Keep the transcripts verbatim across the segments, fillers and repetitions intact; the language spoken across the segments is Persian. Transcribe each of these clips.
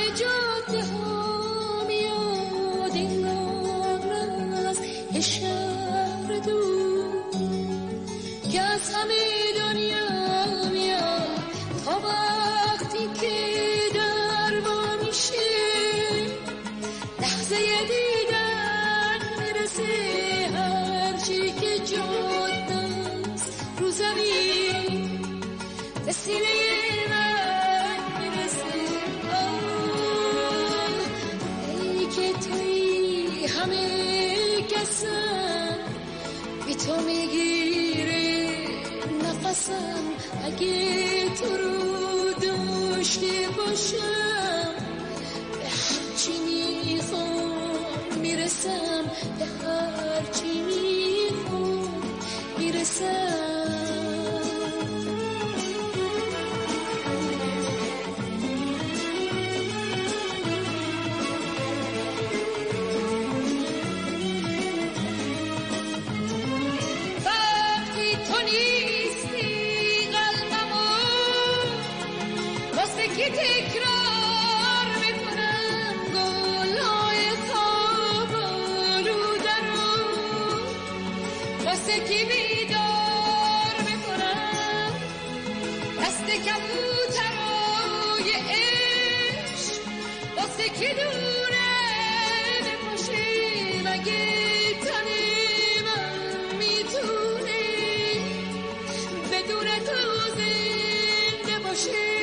همه جاده ها میاد انگار از یه شهر دور که از همه دنیا میاد تا وقتی که در وا میشه لحظه دیدن میرسه هرچی که جاده است رو زمین به سینه من میرسه. آه ای که توی همه کسم بی تو میگیره نفسم اگه تو رو داشته باشم به هرچی میخوام میرسم به هرچی میخوام میرسم. تکرار میکنم گلای خواب آلوده‌رو واسه کی بیدار میکنم دست کبوترای عشق واسه کی دونه نباشه مگه تن من میتونه بدون تو زنده باشه.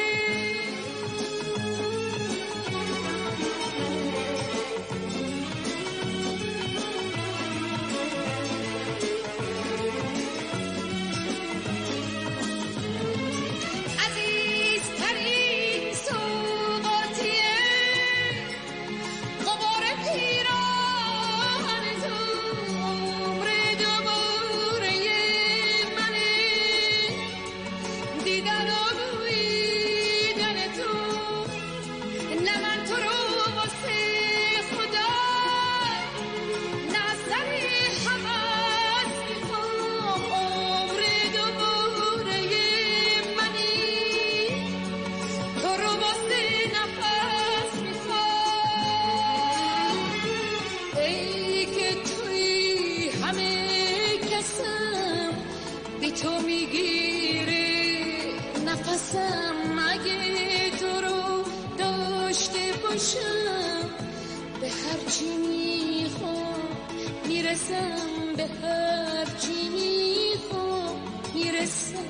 تو میگیره نفسم اگه تو رو داشته باشم به هرچی میخوام میرسم به هرچی میخوام میرسم.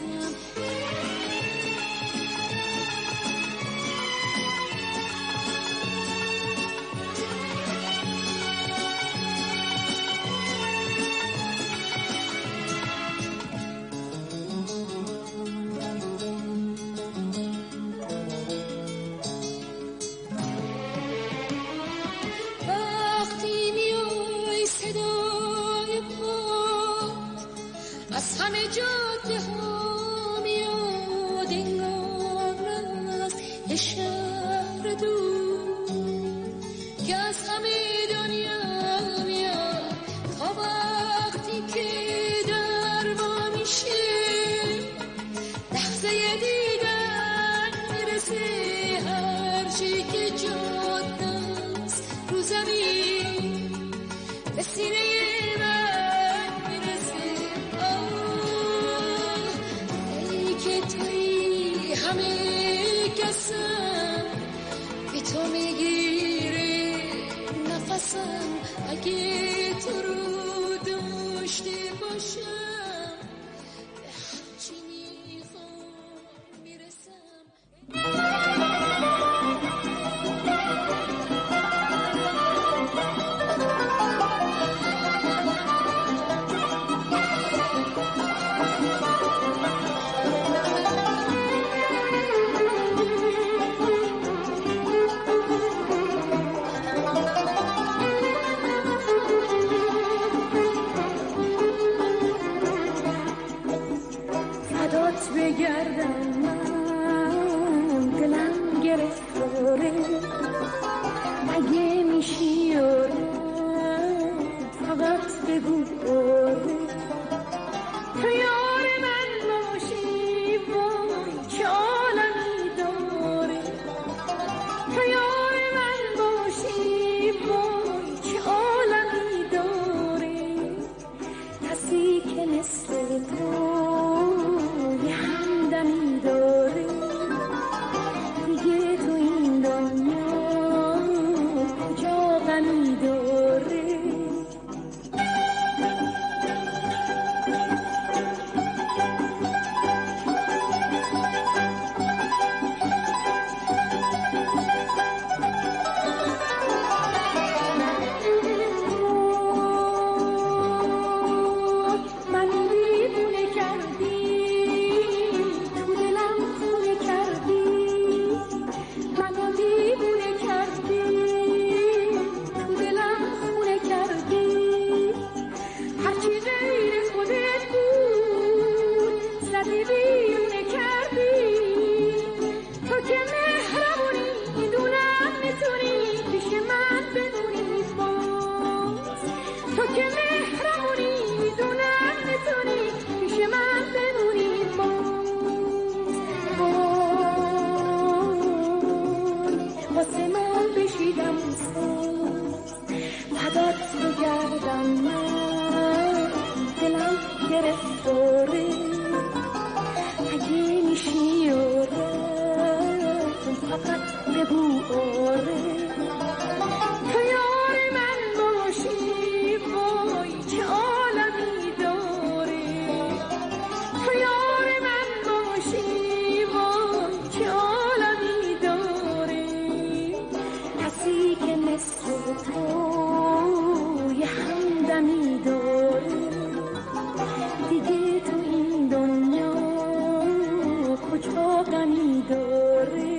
از همه جاده ها میاد انگار از یه شهر دور که از همه دنیا میاد تا وقتی که در وا میشه لحظه دیدن میرسه هرچی که جاده است رو زمین به سینه تو میگیره نفسم اگه تو رو داشته باشم به هرچی میخوام میرسم. بشیدم فدات بگردم من دلم گرفتاره اگه میشی آره فقط بگو آره تو یار من باشی وای چه عالمی داری تو یار من باشی وای چه عالمی داری کسی که مثل تو یه همدمی داری دیگه تو این دنیا کجا غمی داری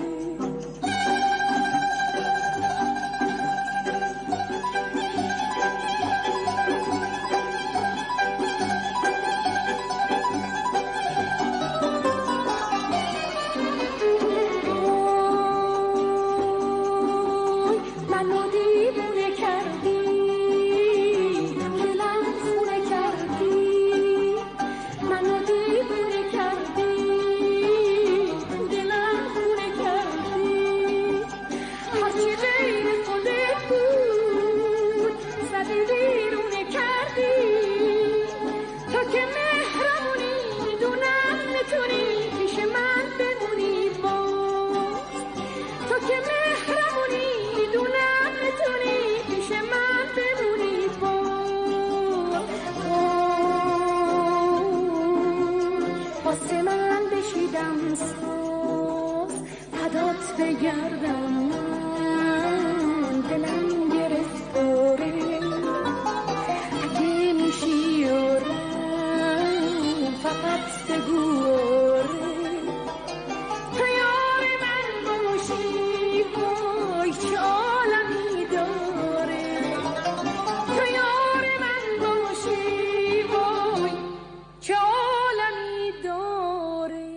بگردم من دلم گرفتاره اگه میشی آره فقط بگو آره تو یار من باشی وای چه عالمی داره تو یار من باشی وای چه عالمی داره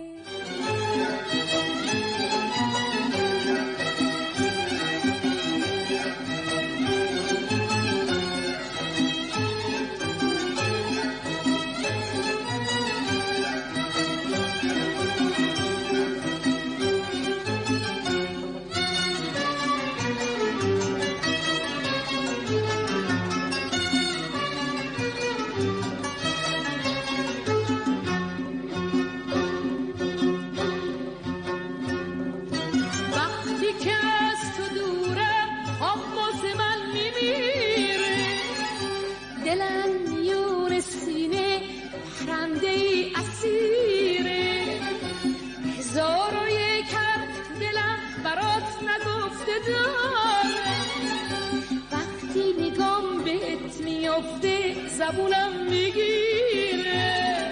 وقتی نگام بهت میافته زبونم میگیره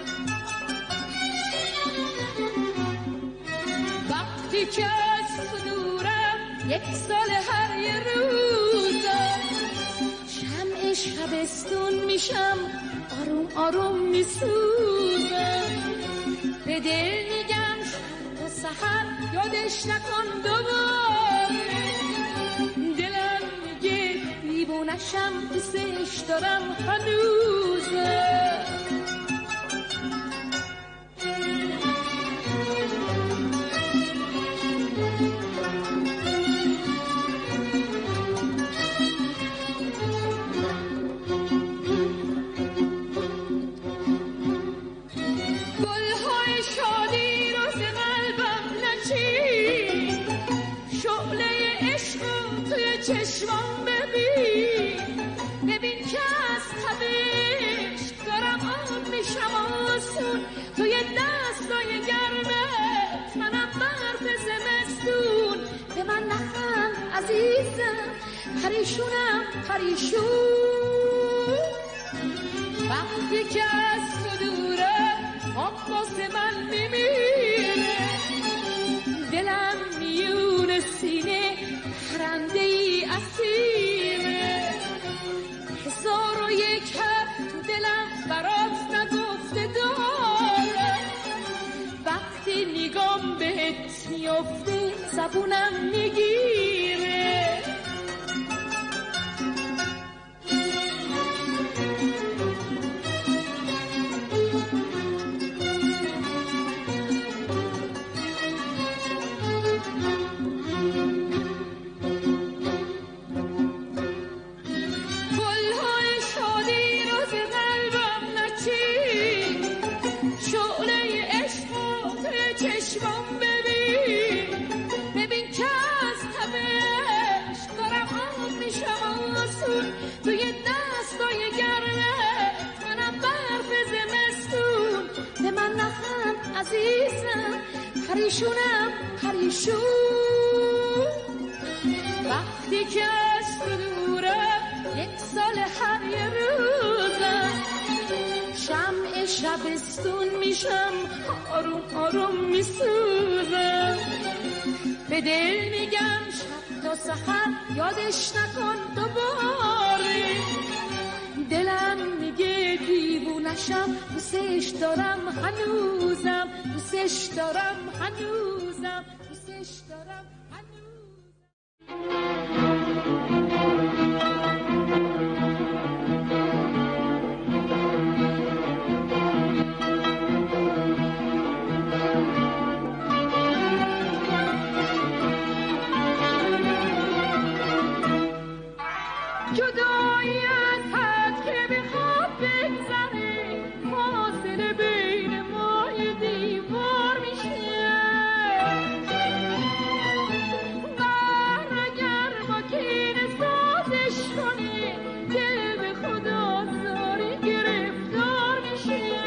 وقتی که از تو دورم یک سال هر یه روزم شمع شبستون میشم آروم آروم میسوزم به دل میگم شب و سحر یادش نکن دوباره دلم میگه دیوونشم دوستش دارم هنوزه گلهای شادی رو ز قلبم نچین شعله عشق توی چشمام ببین ببین که از تبش دارم آب میشم آسون توی دستای گرمت منم برف زمستون به من نخند عزیزم پریشونم پریشون وقتی که از تو دوره آب واسه من میمیره دلم میونه سینه پرنده ای اسیره هزار و یک حرف تو دلم برات نگفته دارم وقتی نگام بهت میافته زبونم میگیره پریشونم پریشون وقتی که از تو دورم یک سال هر یه روزم شمع شبستون میشم آروم آروم میسوزم به دل میگم شب تا سحر یادش نکن دوباره دلم میگه دیوونشم دوستش دارم هنوزم دوستش دارم هنوزم دوستش دارم جدایی از حد که بخواد بگذره فاصله بین ما یه دیوار میشه بر اگر با کینه سازش کنه دل به خدا زاری گرفتار میشه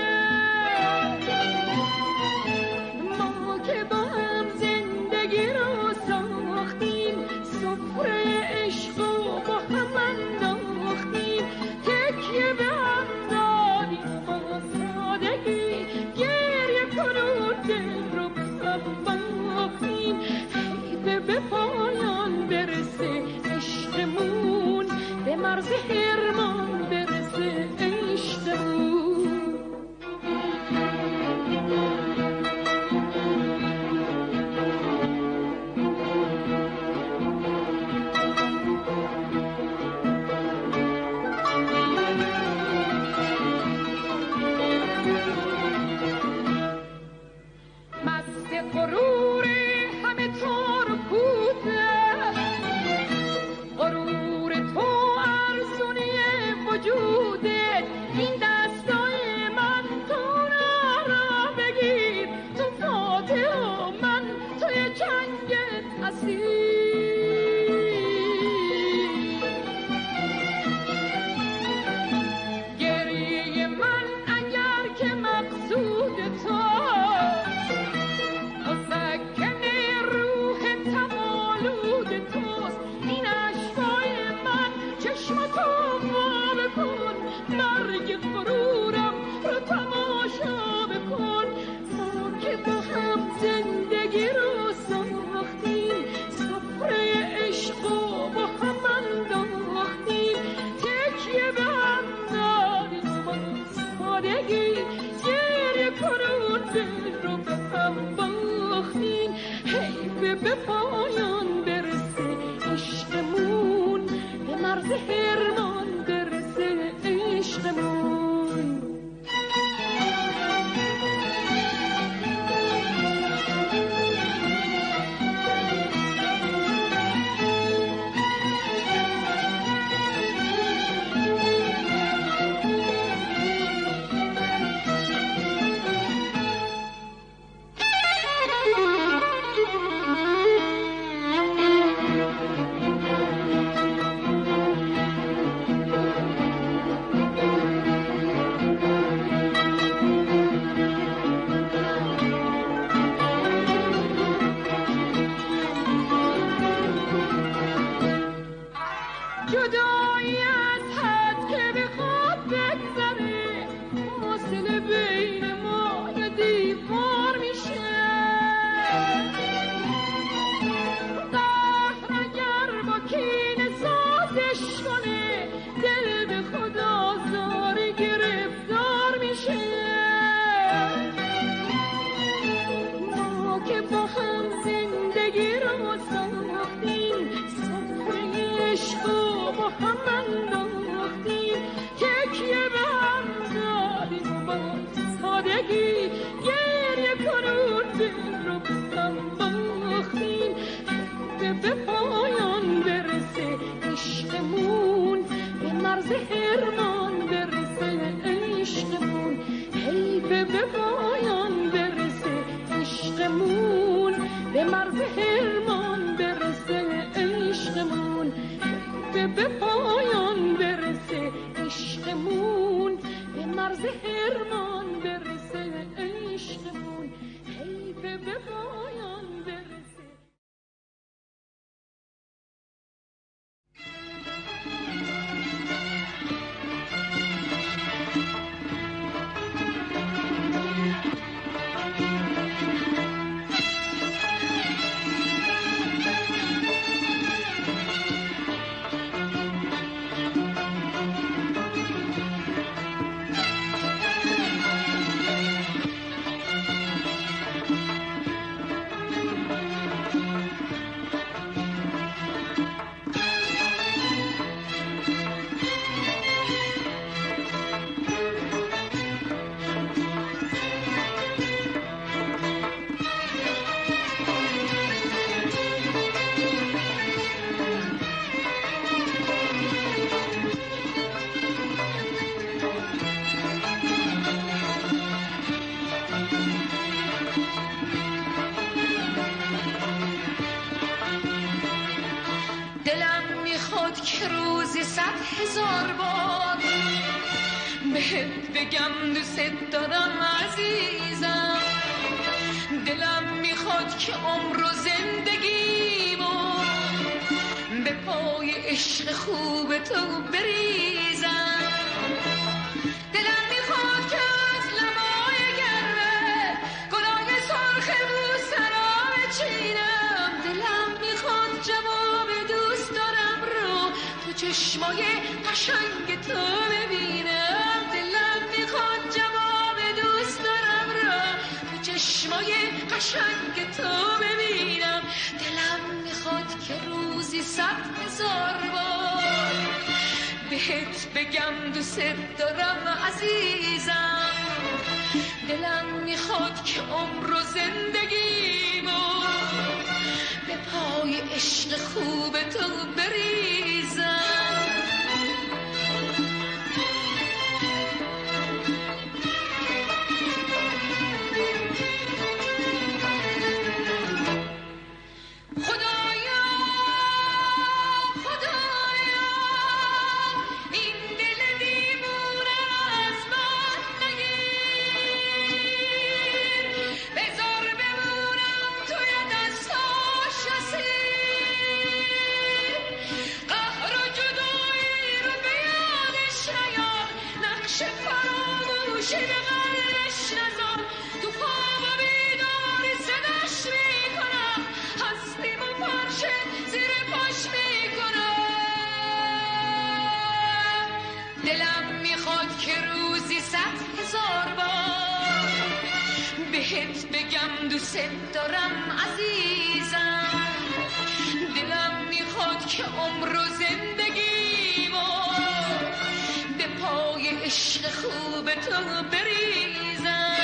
ما که با هم زندگی رو ساختیم سفره عشق و با هم انداختیم تکیه به هم دادیم با سادگی گریه کنون دل رو به هم باختیم حیفه به پایان برسه عشقمون به مرز حرمان برسه عشقمون غرور همه تو رو کوته غرور تو ارزونی وجودت این دستای من تو را بگیر تو فاتح و من توی جنگت اسیر گریه من اگر که مقصود تو مرگ غرورم رو تماشا بکن ما که با هم زندگی رو ساختیم سفره عشق و با هم انداختیم تکیه به هم داریم با سادگی گریه کنون دل رو به هم باختیم حیفه به پایان برسه عشقمون به مرز حرمان برسه عشقمون جدایی از حد که بخواد بگذره فاصله بین ما یه دیوار میشه قهر اگر با کینه سازش کنه دل به خدا زاری گرفتار میشه ما که با هم زندگی رو ساختیم سفره عشق با هم انداختیم تکیه به هم دادیم با سادگی گریه کنون دل رو به هم باختیم به پایان برسه عشقمون به مرز حرمان برسه عشقمون حیفه به پایان برسه عشقمون به مرز حرمان برسه عشقمون به پایان میخواد که روزی صد هزار بار بهت بگم دوست دارم عزیزم. دلم میخواد که عمر و زندگیمو به پای عشق خوب تو بریزم. دلم میخواد که از لبای گرمه گلای سرخ بوسرا بچینم. دلم میخواد جواب دوست دارم رو تو چشمای قشنگ تو ببینم. دلم میخواد جواب دوست دارم رو تو چشمای قشنگ تو ببینم. دلم میخواد که روزی صد هزار بار بهت بگم دوست دارم عزیزم. دلم میخواد که عمر و زندگیمو به پای عشق خوب تو بریزم. دوست دارم عزیزم. دلم میخواد که عمر و زندگیمو به پای عشق خوب تو بریزم.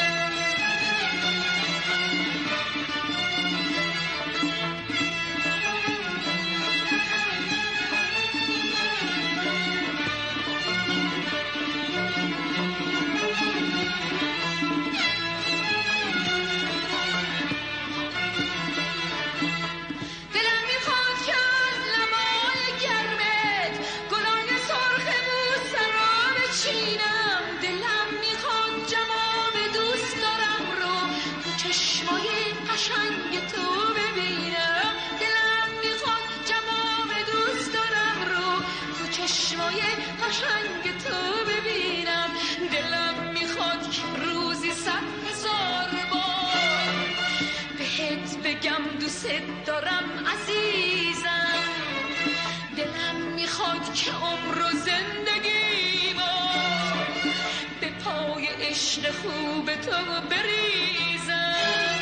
دارم عزیزم. دلم میخواد که عمر و زندگیمو به پای عشق خوب تو بریزم.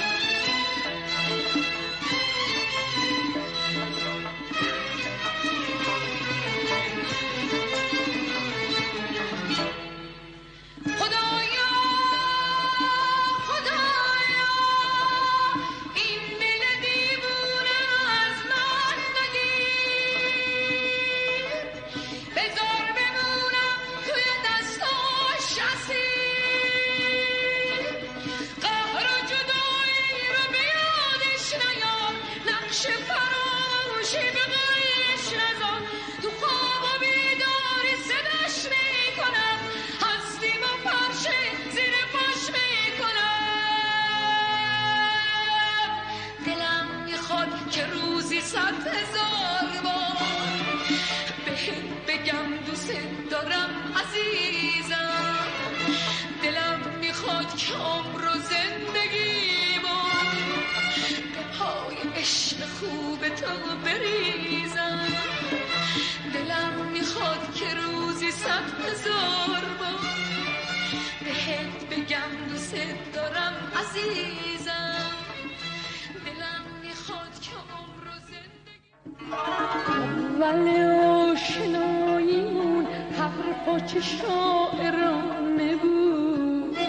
ولی آشناییمون حرفا چه شاعرانه بود.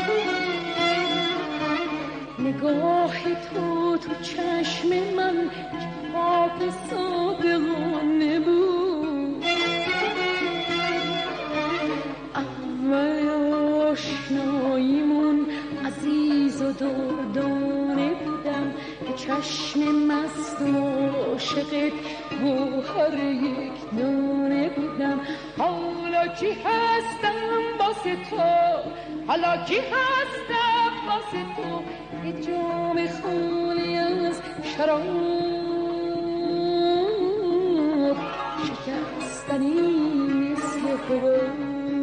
نگاه تو تو چشم من جواب صادقانه بود. اول آشناییمون عزیز و دردانه بودم، به چشم مست و عاشقت گوهر یک دانه بودم. حالا کی هستم واسه تو، حالا کی هستم واسه تو، یه جام خالی از شراب شکستنی مثل حباب.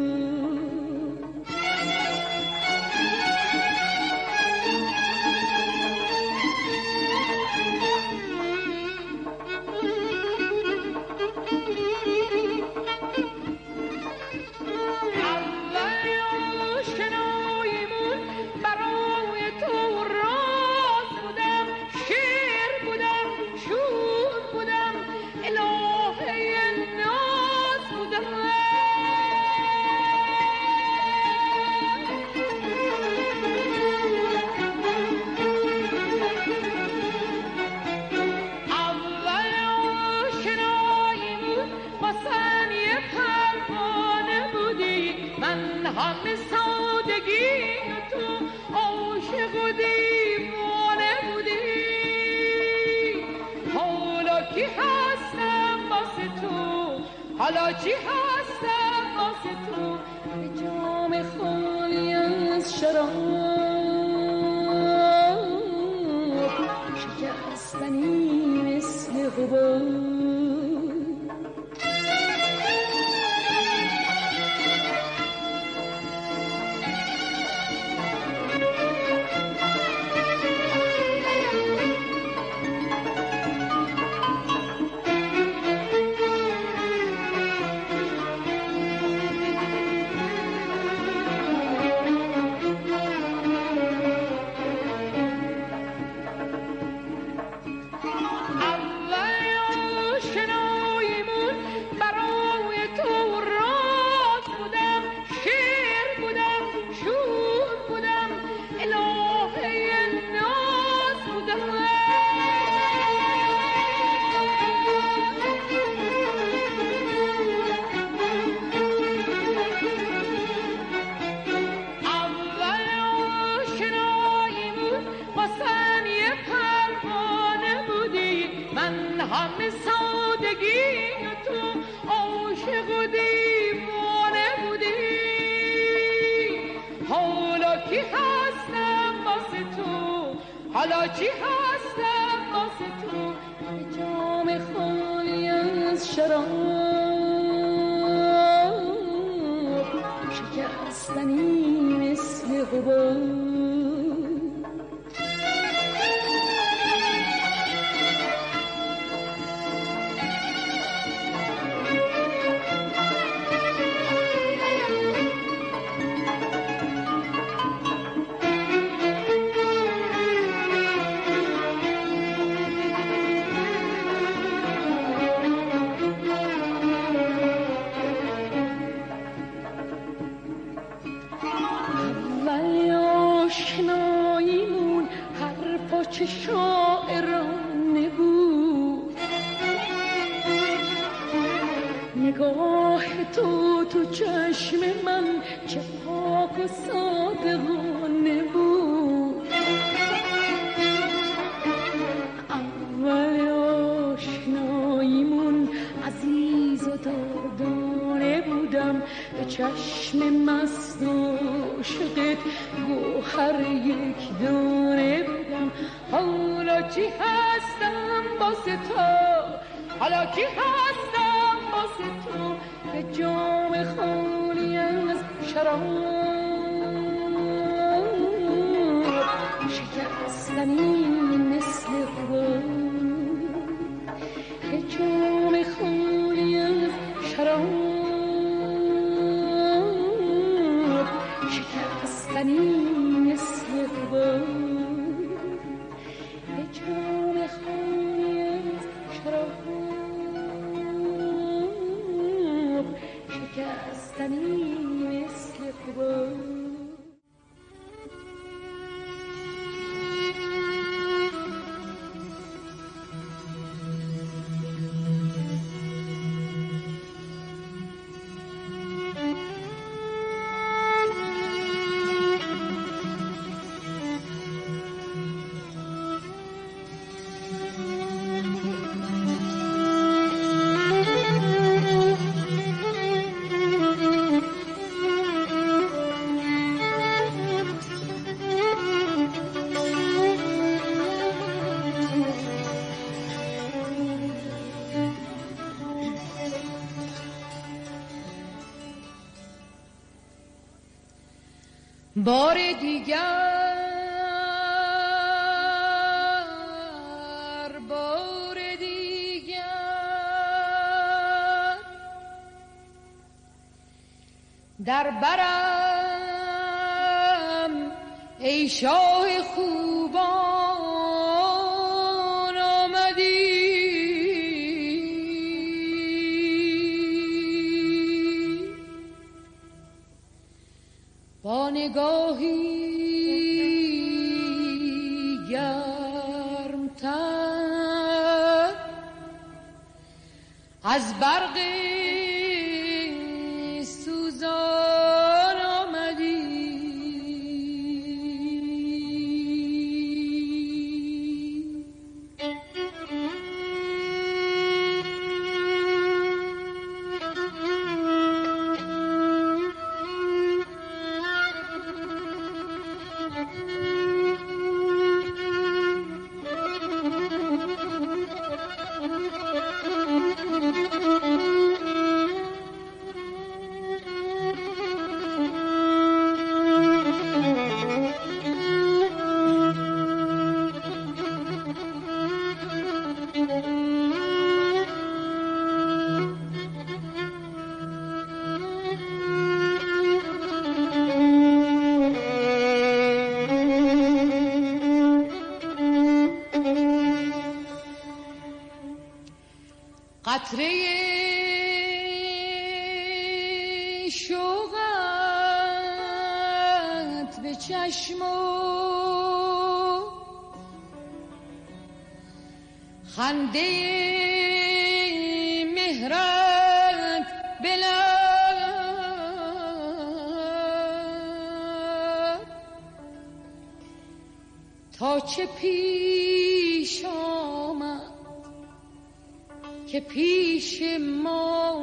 حالا چی هستم واسه تو، به جام خالی از شراب شکستنی مثل حباب. حالا چی هستم واسه تو، به جام خالی از شراب شکستنی مثل حباب. چه شاعرانه بود نگاه تو تو چشم من، چه پاک و صادقانه بود. اول آشناییمون عزیز و دردانه بودم، به چشم مست و عاشقت گوهر یک دانه بودم. حالا چی هستم واسه تو، حالا کی هستم واسه تو، به جام خالی از شراب شکستنی مثل حباب. به جام خالی از شراب شکستنی مثل حباب. بار دیگر بار دیگر در برم ای شاه خوبان آمدی با نگاهی گرمتر از برق سوزان آمدی قطره شوقت به چشم و خنده مهرت به لب تا چه پیش آمد که پیش ما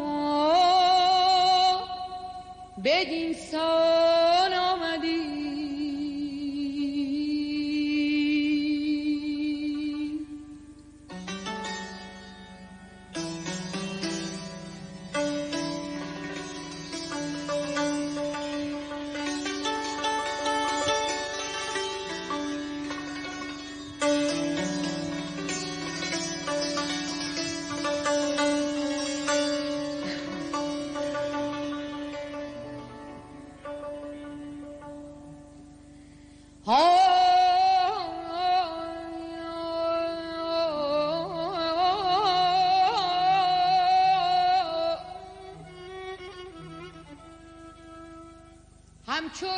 بدین سان آمدی همچو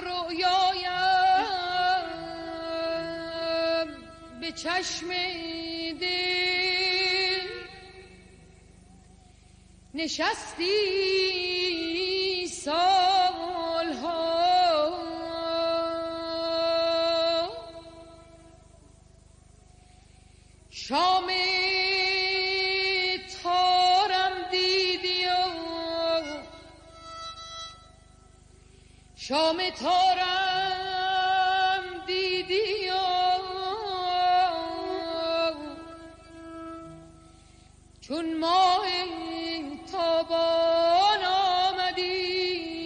رویایم به چشم دل نشستی سالها شام تارم دیدی و شام تارم دیدی و چون ماه تابان آمدی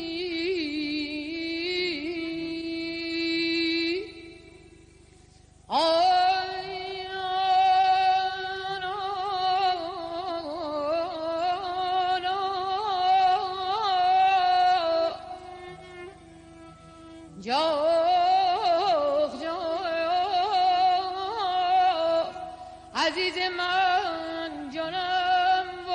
جاخ جاخ عزیز من جانم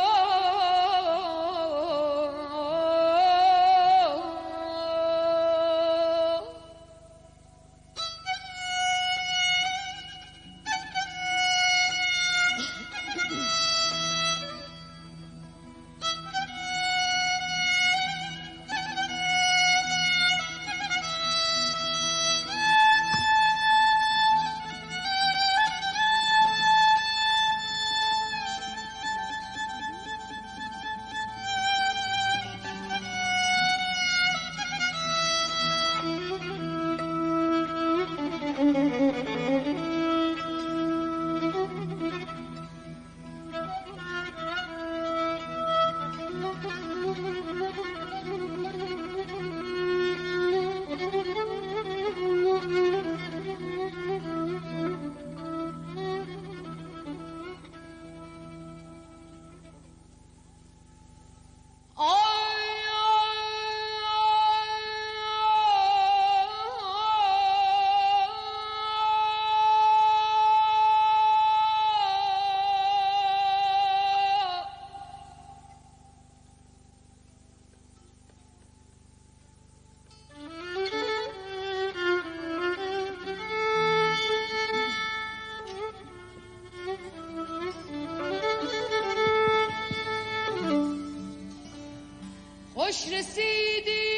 خوش رسیدی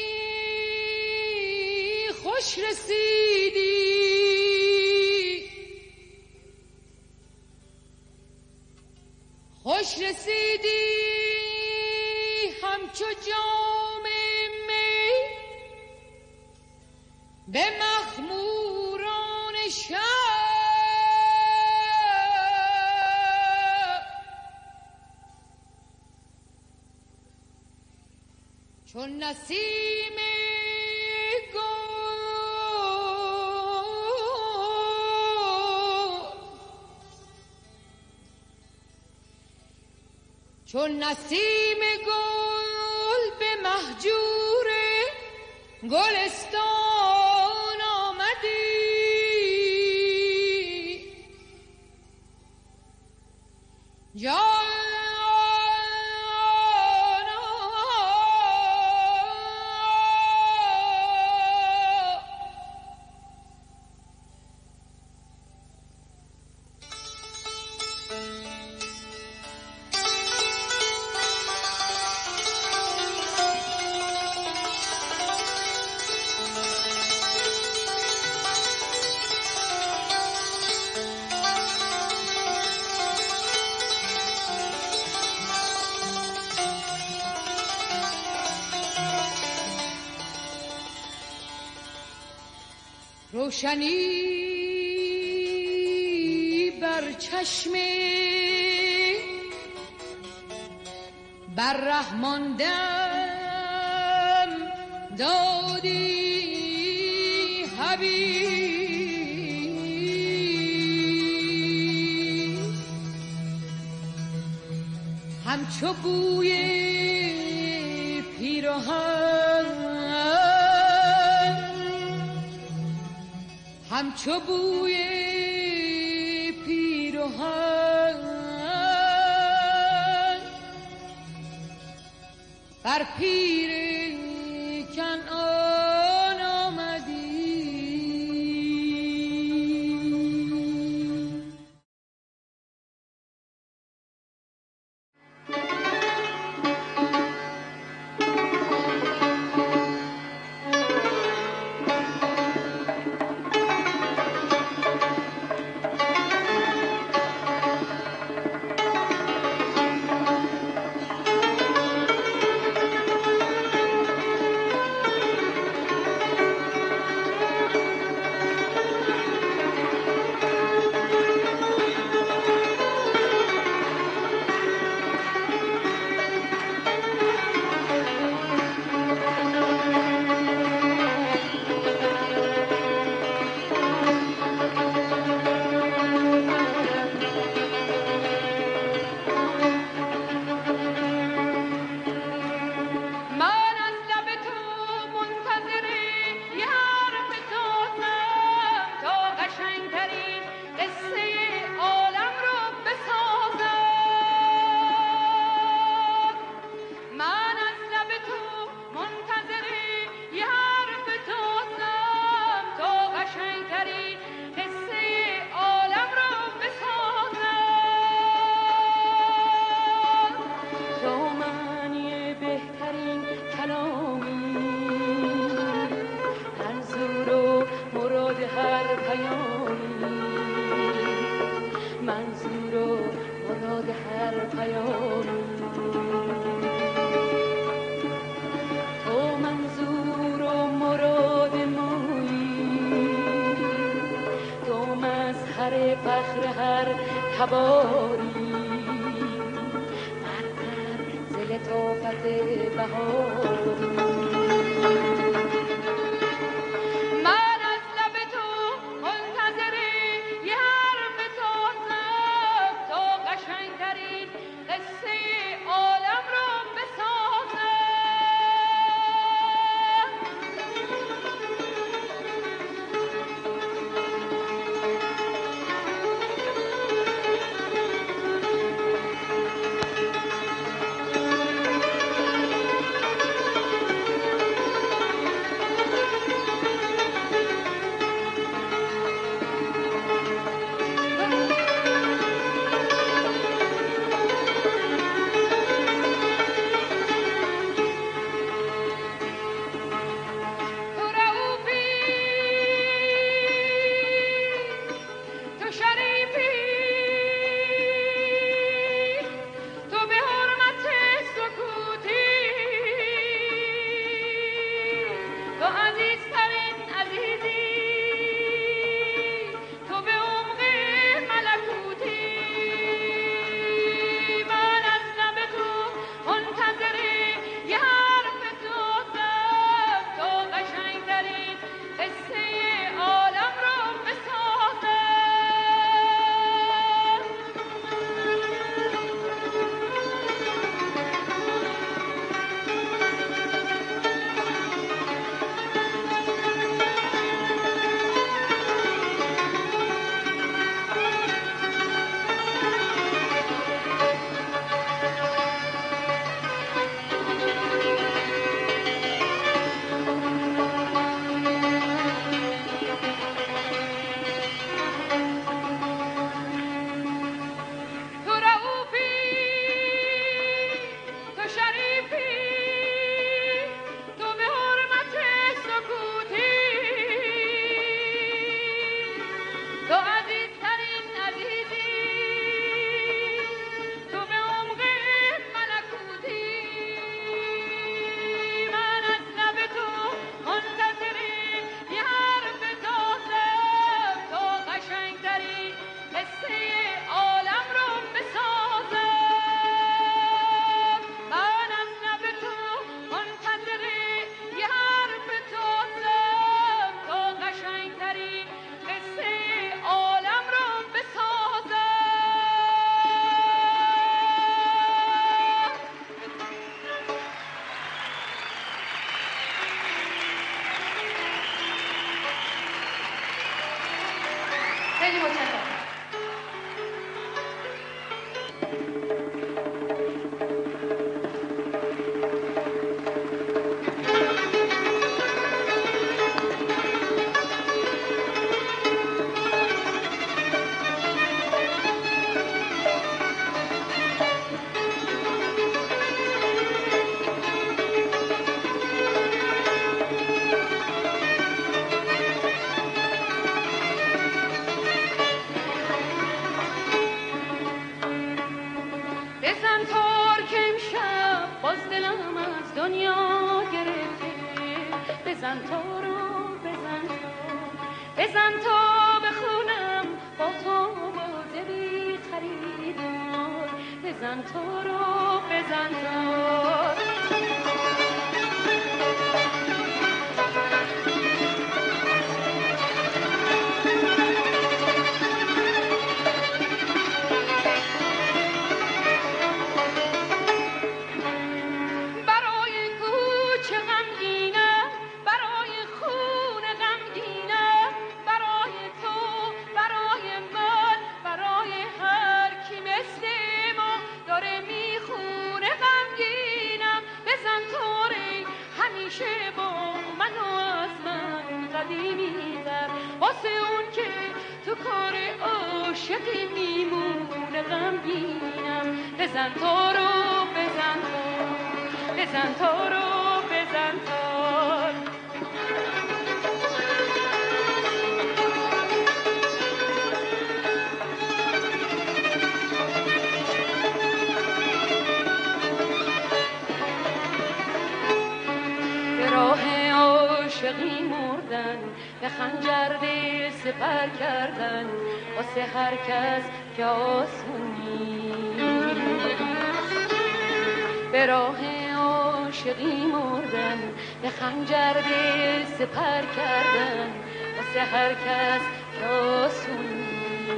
خوش رسیدی خوش رسیدی همچو جام می به مخموران شب چون نسیم چون نسیم گل به مهجور گلستان آمدی جان روشنی بر چشم بر رحمان دم دادی حبیب همچو بوی پیراهن همچو بوی پیراهن بر پیر کنعان آمدی خیلی متشکرم. بزن تو رو بزن تو بزن تو بخونم با تو باده بی خریدار بزن تو رو بزن تو واسه اون که تو کار عاشقی میمونه غمگینم بزن تو رو بزن تو بزن تو رو بزن تو به راه عاشقی مردن به خنجر دل سپر کردن واسه هر کس که آسون نیست به راه عاشقی مردن به خنجر دل سپر کردن واسه هر کس که آسون نیست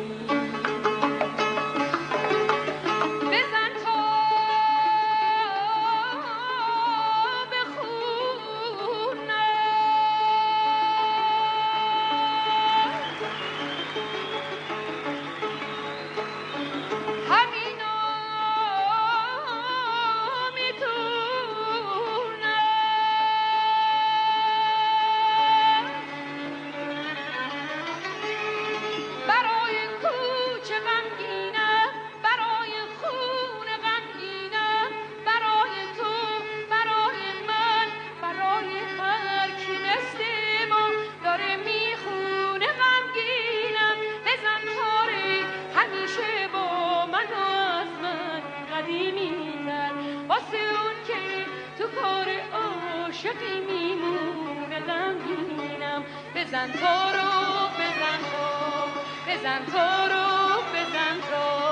بزن تو رو بزن تو بزن تو رو بزن تو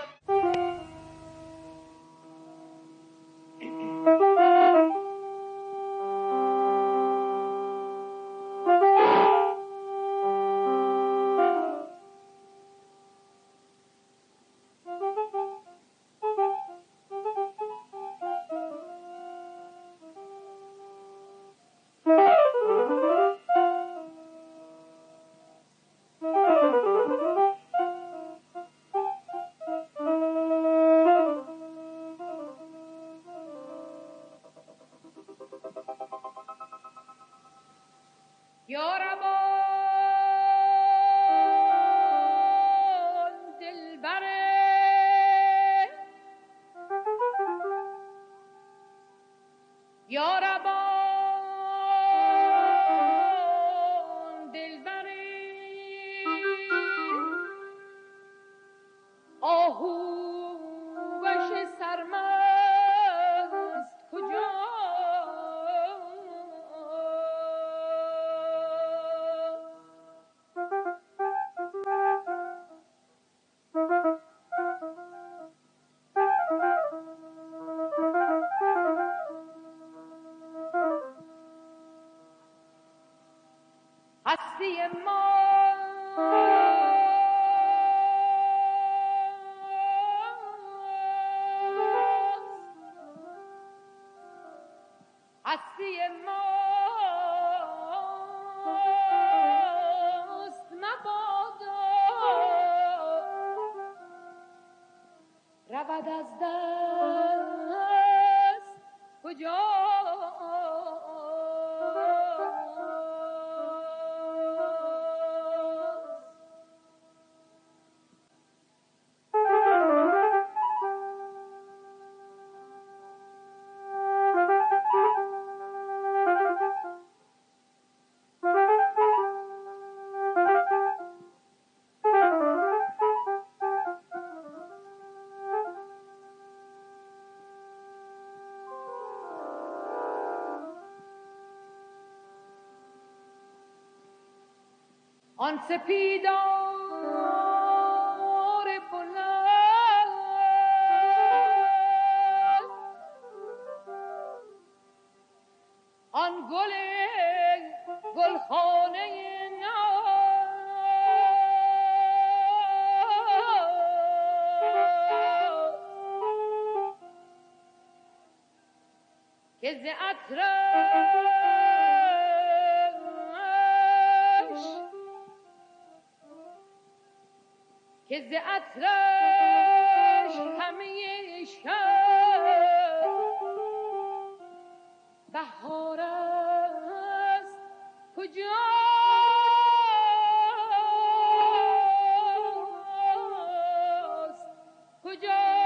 هستی ما هستی ماست مبادا داد از دست کجاست؟ آن سپیدار بلند آن گل گلخانه ناز که ز عطرش که ز عطرش همه شب بهار است کجاست کجاست؟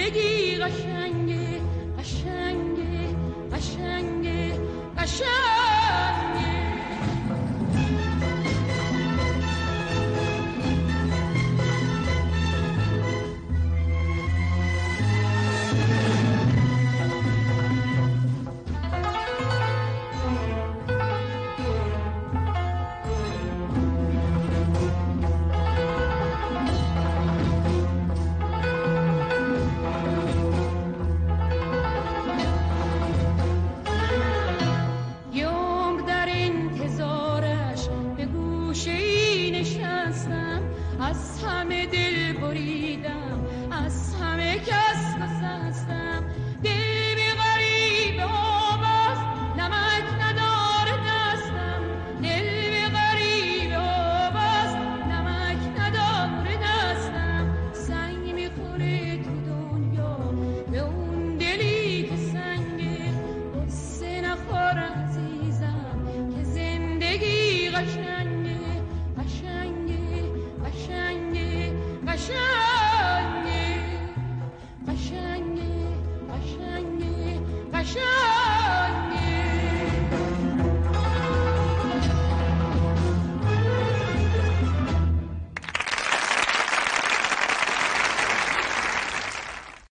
زندگی قشنگه قشنگه قشنگه قشنگه. عزیزم که زندگی قشنگ